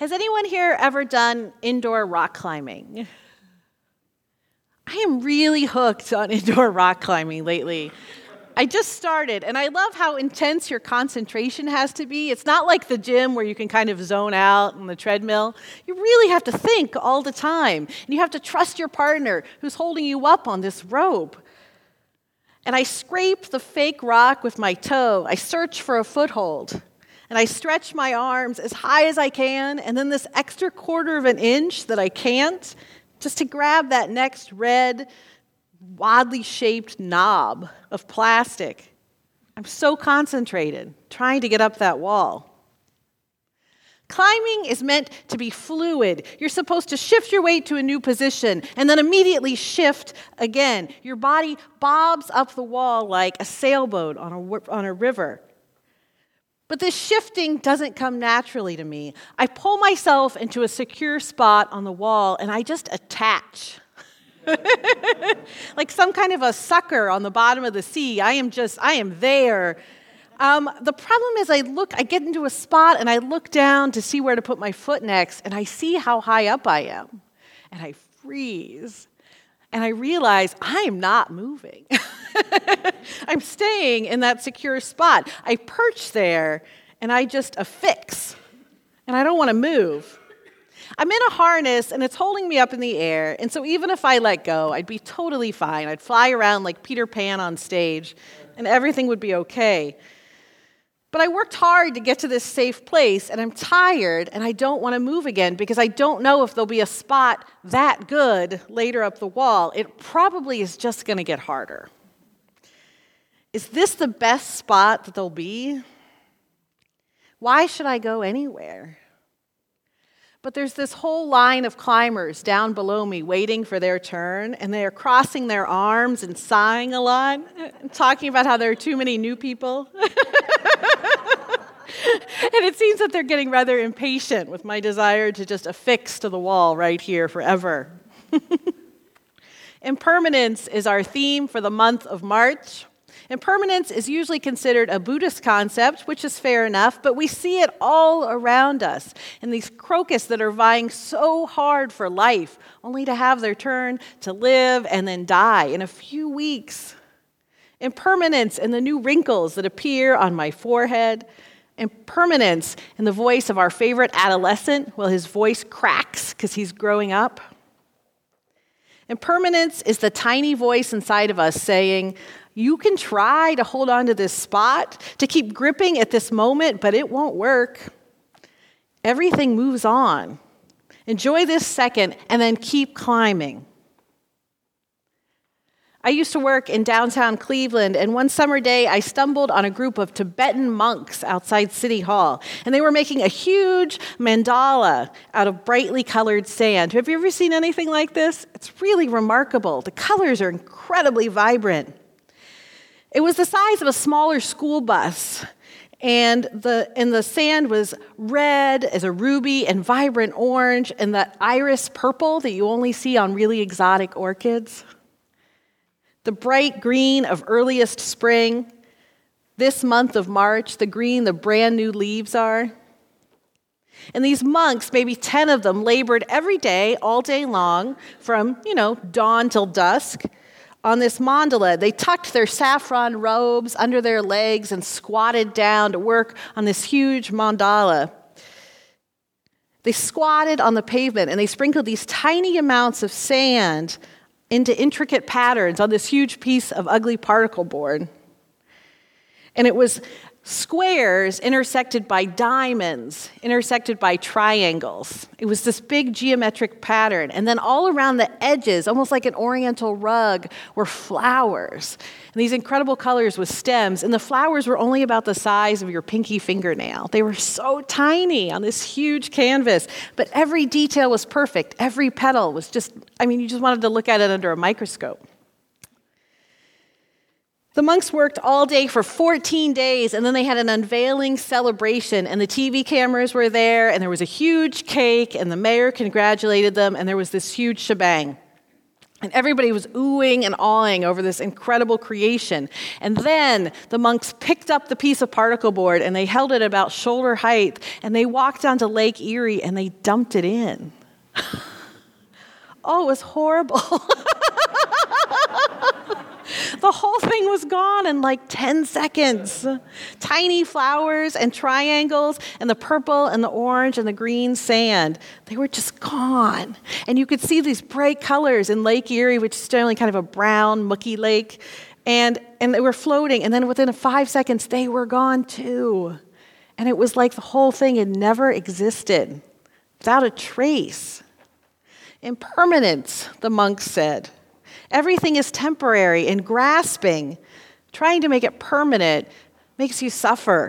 Has anyone here ever done indoor rock climbing? I am really hooked on indoor rock climbing lately. I just started, and I love how intense your concentration has to be. It's not like the gym where you can kind of zone out on the treadmill. You really have to think all the time, and you have to trust your partner who's holding you up on this rope. And I scrape the fake rock with my toe. I search for a foothold, and I stretch my arms as high as I can, and then this extra quarter of an inch that I can't, just to grab that next red, oddly shaped knob of plastic. I'm so concentrated, trying to get up that wall. Climbing is meant to be fluid. You're supposed to shift your weight to a new position and then immediately shift again. Your body bobs up the wall like a sailboat on a river. But this shifting doesn't come naturally to me. I pull myself into a secure spot on the wall and I just attach. Like some kind of a sucker on the bottom of the sea. I am there. The problem is I get into a spot and I look down to see where to put my foot next, and I see how high up I am. And I freeze. And I realize I am not moving. I'm staying in that secure spot. I perch there, and I just affix. And I don't want to move. I'm in a harness, and it's holding me up in the air, and so even if I let go, I'd be totally fine. I'd fly around like Peter Pan on stage, and everything would be okay. But I worked hard to get to this safe place, and I'm tired, and I don't want to move again because I don't know if there'll be a spot that good later up the wall. It probably is just going to get harder. Is this the best spot that there'll be? Why should I go anywhere? But there's this whole line of climbers down below me waiting for their turn, and they are crossing their arms and sighing a lot, and talking about how there are too many new people. And it seems that they're getting rather impatient with my desire to just affix to the wall right here forever. Impermanence is our theme for the month of March. Impermanence is usually considered a Buddhist concept, which is fair enough, but we see it all around us in these crocus that are vying so hard for life, only to have their turn to live and then die in a few weeks. Impermanence in the new wrinkles that appear on my forehead. Impermanence in the voice of our favorite adolescent while his voice cracks because he's growing up. Impermanence is the tiny voice inside of us saying, you can try to hold on to this spot, to keep gripping at this moment, but it won't work. Everything moves on. Enjoy this second and then keep climbing. I used to work in downtown Cleveland, and one summer day I stumbled on a group of Tibetan monks outside City Hall, and they were making a huge mandala out of brightly colored sand. Have you ever seen anything like this? It's really remarkable. The colors are incredibly vibrant. It was the size of a smaller school bus, and the sand was red as a ruby and vibrant orange and that iris purple that you only see on really exotic orchids. The bright green of earliest spring, this month of March, the green the brand new leaves are. And these monks, maybe 10 of them, labored every day, all day long, from, dawn till dusk, on this mandala. They tucked their saffron robes under their legs and squatted down to work on this huge mandala. They squatted on the pavement and they sprinkled these tiny amounts of sand into intricate patterns on this huge piece of ugly particle board. And it was squares intersected by diamonds, intersected by triangles. It was this big geometric pattern. And then all around the edges, almost like an oriental rug, were flowers. And these incredible colors with stems. And the flowers were only about the size of your pinky fingernail. They were so tiny on this huge canvas. But every detail was perfect. Every petal was you just wanted to look at it under a microscope. The monks worked all day for 14 days, and then they had an unveiling celebration, and the TV cameras were there, and there was a huge cake, and the mayor congratulated them, and there was this huge shebang. And everybody was oohing and awing over this incredible creation. And then the monks picked up the piece of particle board and they held it about shoulder height and they walked down to Lake Erie and they dumped it in. Oh, it was horrible. The whole thing was gone in like 10 seconds. Tiny flowers and triangles and the purple and the orange and the green sand, they were just gone. And you could see these bright colors in Lake Erie, which is generally kind of a brown, mucky lake. And they were floating. And then within 5 seconds, they were gone too. And it was like the whole thing had never existed, without a trace. Impermanence, the monks said. Everything is temporary, and grasping, trying to make it permanent, makes you suffer.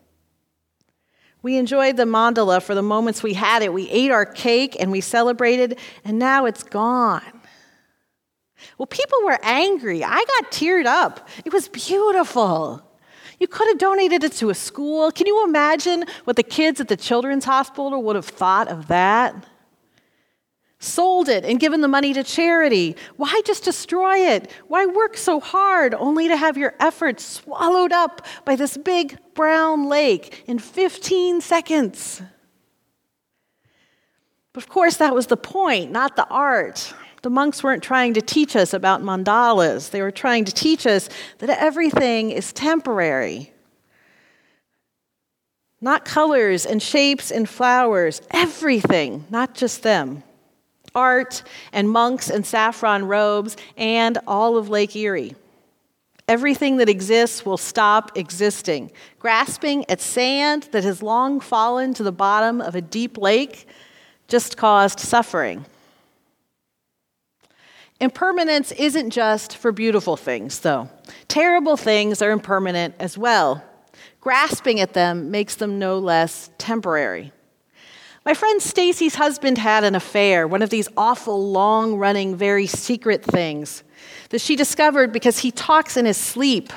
We enjoyed the mandala for the moments we had it. We ate our cake and we celebrated, and now it's gone. Well, people were angry. I got teared up. It was beautiful. You could have donated it to a school. Can you imagine what the kids at the children's hospital would have thought of that? Sold it and given the money to charity. Why just destroy it? Why work so hard only to have your efforts swallowed up by this big brown lake in 15 seconds? But of course, that was the point, not the art. The monks weren't trying to teach us about mandalas. They were trying to teach us that everything is temporary. Not colors and shapes and flowers, everything, not just them. Art and monks and saffron robes and all of Lake Erie. Everything that exists will stop existing. Grasping at sand that has long fallen to the bottom of a deep lake just caused suffering. Impermanence isn't just for beautiful things, though. Terrible things are impermanent as well. Grasping at them makes them no less temporary. My friend Stacy's husband had an affair, one of these awful, long-running, very secret things that she discovered because he talks in his sleep.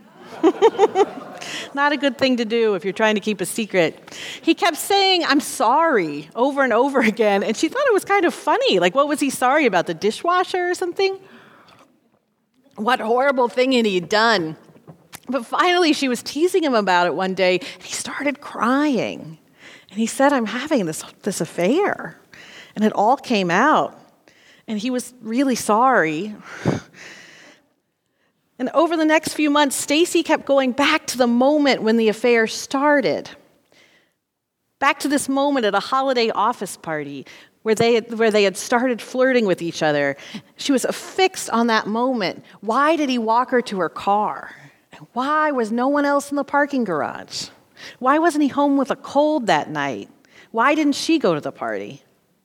Not a good thing to do if you're trying to keep a secret. He kept saying, "I'm sorry," over and over again, and she thought it was kind of funny. Like, what was he sorry about, the dishwasher or something? What horrible thing had he done? But finally, she was teasing him about it one day, and he started crying. And he said, "I'm having this affair." And it all came out. And he was really sorry. And over the next few months, Stacy kept going back to the moment when the affair started. Back to this moment at a holiday office party where they had started flirting with each other. She was affixed on that moment. Why did he walk her to her car? And why was no one else in the parking garage? Why wasn't he home with a cold that night? Why didn't she go to the party?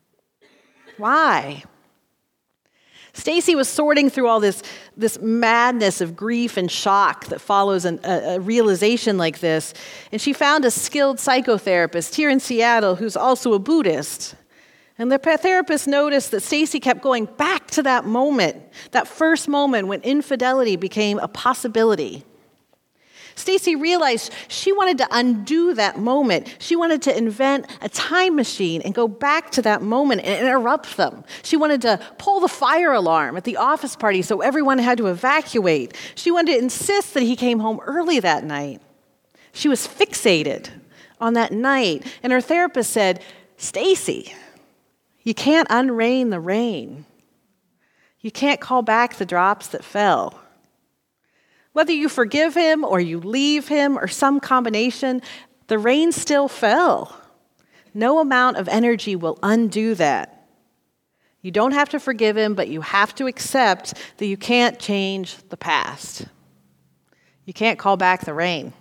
Why? Stacy was sorting through all this madness of grief and shock that follows a realization like this, and she found a skilled psychotherapist here in Seattle who's also a Buddhist. And the therapist noticed that Stacy kept going back to that moment, that first moment when infidelity became a possibility. Stacy realized she wanted to undo that moment. She wanted to invent a time machine and go back to that moment and interrupt them. She wanted to pull the fire alarm at the office party so everyone had to evacuate. She wanted to insist that he came home early that night. She was fixated on that night, and her therapist said, "Stacy, you can't unrain the rain. You can't call back the drops that fell. Whether you forgive him or you leave him or some combination, the rain still fell. No amount of energy will undo that. You don't have to forgive him, but you have to accept that you can't change the past. You can't call back the rain."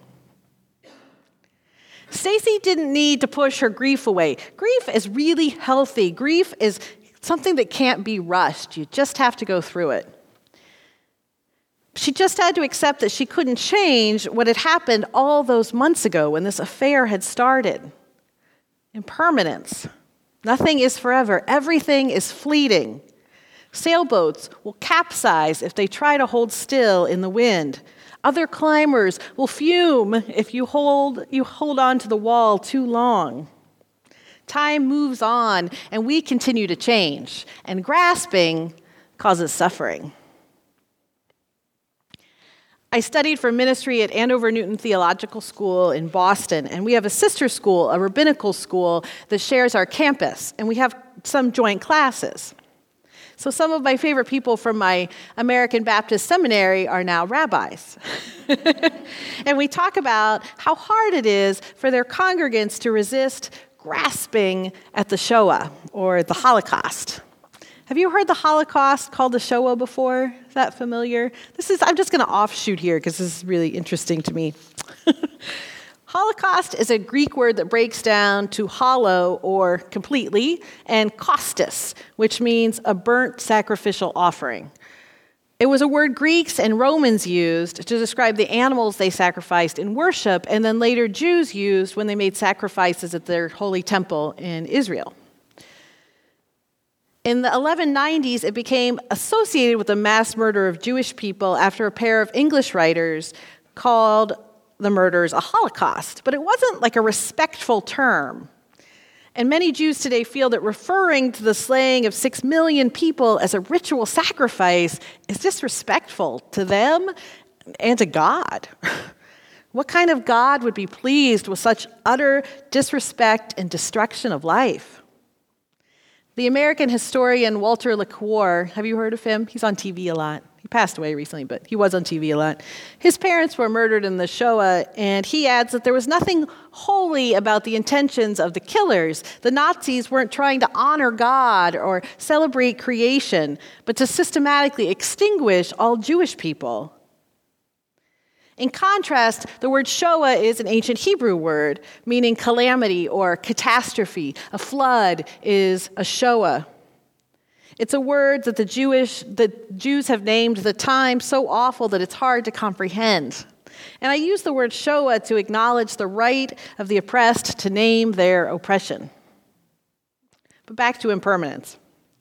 Stacy didn't need to push her grief away. Grief is really healthy. Grief is something that can't be rushed. You just have to go through it. She just had to accept that she couldn't change what had happened all those months ago when this affair had started. Impermanence. Nothing is forever. Everything is fleeting. Sailboats will capsize if they try to hold still in the wind. Other climbers will fume if you hold on to the wall too long. Time moves on, and we continue to change. And grasping causes suffering. I studied for ministry at Andover Newton Theological School in Boston, and we have a sister school, a rabbinical school, that shares our campus, and we have some joint classes. So some of my favorite people from my American Baptist seminary are now rabbis. And we talk about how hard it is for their congregants to resist grasping at the Shoah, or the Holocaust. Have you heard the Holocaust called the Shoah before? Is that familiar? I'm just going to offshoot here because this is really interesting to me. Holocaust is a Greek word that breaks down to hollow or completely, and kostos, which means a burnt sacrificial offering. It was a word Greeks and Romans used to describe the animals they sacrificed in worship, and then later Jews used when they made sacrifices at their holy temple in Israel. In the 1190s, it became associated with the mass murder of Jewish people after a pair of English writers called the murders a Holocaust. But it wasn't like a respectful term. And many Jews today feel that referring to the slaying of 6 million people as a ritual sacrifice is disrespectful to them and to God. What kind of God would be pleased with such utter disrespect and destruction of life? The American historian Walter LaQuarrie, have you heard of him? He's on TV a lot. He passed away recently, but he was on TV a lot. His parents were murdered in the Shoah, and he adds that there was nothing holy about the intentions of the killers. The Nazis weren't trying to honor God or celebrate creation, but to systematically extinguish all Jewish people. In contrast, the word Shoah is an ancient Hebrew word, meaning calamity or catastrophe. A flood is a Shoah. It's a word that the Jews have named the time so awful that it's hard to comprehend. And I use the word Shoah to acknowledge the right of the oppressed to name their oppression. But back to impermanence.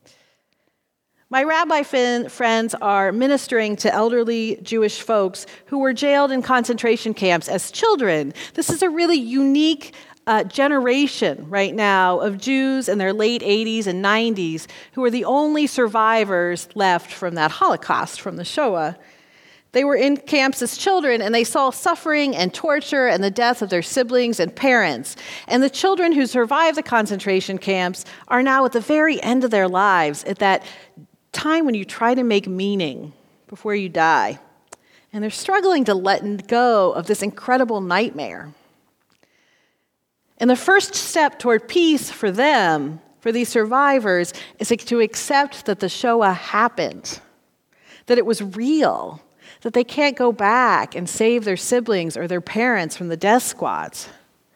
My rabbi friends are ministering to elderly Jewish folks who were jailed in concentration camps as children. This is a really unique generation right now of Jews in their late 80s and 90s who are the only survivors left from that Holocaust, from the Shoah. They were in camps as children, and they saw suffering and torture and the death of their siblings and parents. And the children who survived the concentration camps are now at the very end of their lives, at that time when you try to make meaning before you die. And they're struggling to let go of this incredible nightmare. And the first step toward peace for them, for these survivors, is to accept that the Shoah happened, that it was real, that they can't go back and save their siblings or their parents from the death squads.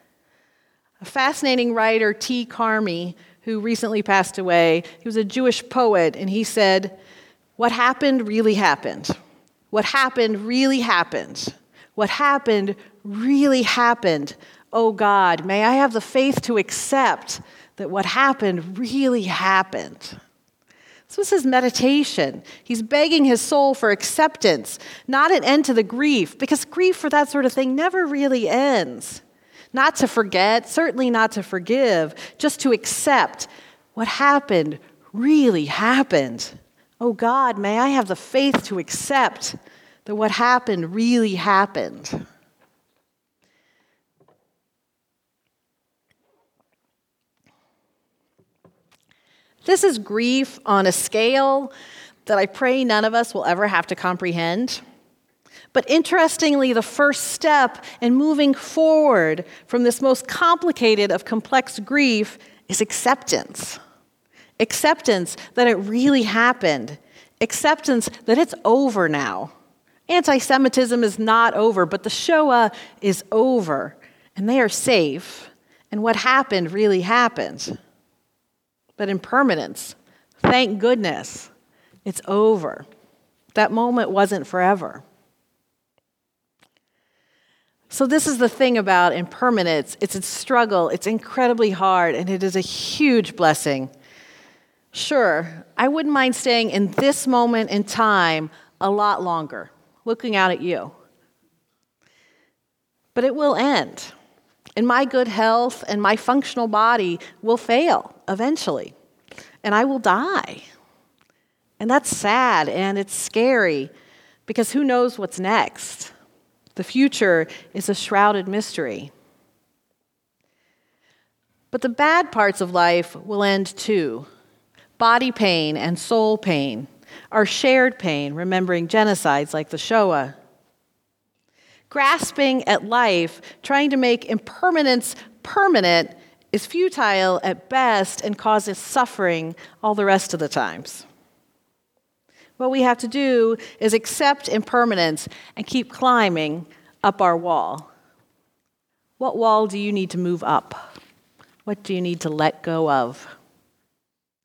A fascinating writer, T. Carmi, who recently passed away, he was a Jewish poet, and he said, "What happened really happened. What happened really happened. What happened really happened. Oh God, may I have the faith to accept that what happened really happened." So this is meditation. He's begging his soul for acceptance, not an end to the grief, because grief for that sort of thing never really ends. Not to forget, certainly not to forgive, just to accept what happened really happened. Oh God, may I have the faith to accept that what happened really happened. This is grief on a scale that I pray none of us will ever have to comprehend. But interestingly, the first step in moving forward from this most complicated of complex grief is acceptance. Acceptance that it really happened. Acceptance that it's over now. Anti-Semitism is not over, but the Shoah is over, and they are safe. And what happened really happened. But impermanence, thank goodness, it's over. That moment wasn't forever. So this is the thing about impermanence. It's a struggle. It's incredibly hard, and it is a huge blessing. Sure, I wouldn't mind staying in this moment in time a lot longer, looking out at you. But it will end, and my good health and my functional body will fail eventually, and I will die. And that's sad and it's scary because who knows what's next? The future is a shrouded mystery. But the bad parts of life will end too. Body pain and soul pain, our shared pain, remembering genocides like the Shoah. Grasping at life, trying to make impermanence permanent, is futile at best and causes suffering all the rest of the times. What we have to do is accept impermanence and keep climbing up our wall. What wall do you need to move up? What do you need to let go of?